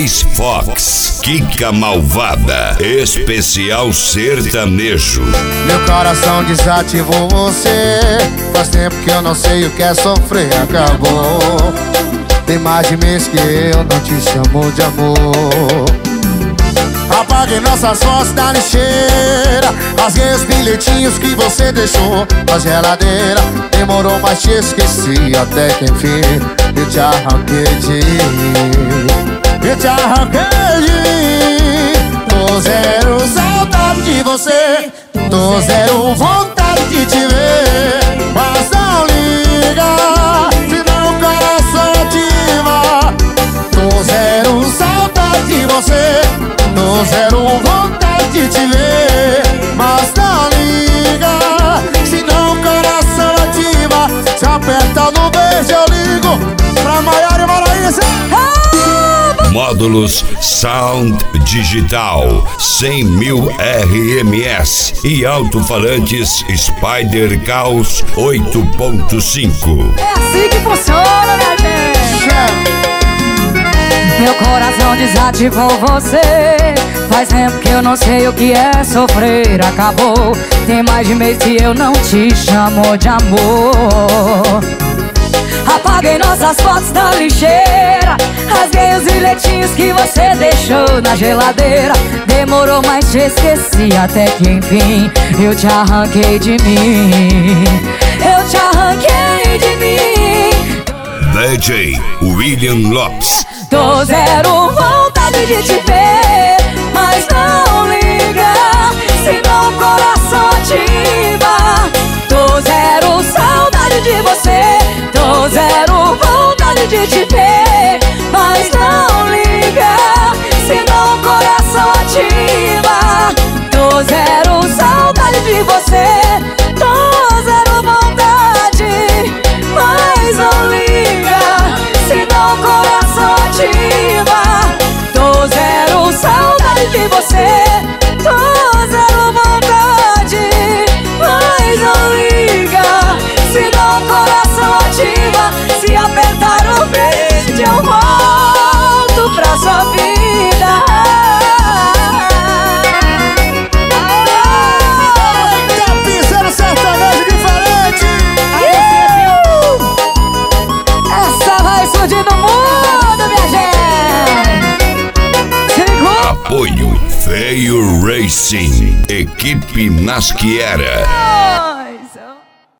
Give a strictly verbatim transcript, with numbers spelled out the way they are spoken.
Cris Fox, Kika Malvada, especial sertanejo. Meu coração desativou você. Faz tempo que eu não sei o que é sofrer. Acabou. Tem mais de mês que eu não te chamo de amor. Apaguei nossas fotos da lixeira. Rasguei os bilhetinhos que você deixou na geladeira. Demorou, mas te esqueci até que enfim eu te arranquei de mim. Eu te arranquei de mim. Tô zero saudade de você. Tô zero vontade de te ver. Mas não liga, senão o coração ativa. Tô zero saudade de você. Tô zero vontade de te ver. Mas não liga, senão o coração ativa. Se apertar no beijo eu ligo pra Maiara e Maraísa. Módulos Sound Digital cem mil R M S e alto-falantes Spider Caos oito ponto cinco. É assim que funciona, minha gente. Meu coração desativou você. Faz tempo que eu não sei o que é sofrer. Acabou. Tem mais de mês que eu não te chamo de amor. Apaguei nossas fotos da lixeira. Rasguei os bilhetinhos que você deixou na geladeira. Demorou, mas te esqueci até que enfim eu te arranquei de mim. Eu te arranquei de mim. D J William Lopes. Tô zero vontade de te ver, mas não liga, senão o coração ativa. Tô zero saudade de você. Tô zero vontade de te ver, mas não liga, senão o coração ativa. Tô zero saudade de você. Tô zero vontade, mas não liga, senão o coração ativa. Tô zero saudade de você. Tô zero vontade, mas não liga, senão o coração ativa. Se apertar o beijo eu volto pra sua vida. Tá pisando sertanejo diferente. Essa vai explodir no mundo, minha gente. Segura. Apoio Feio Racing, equipe Nasquiera.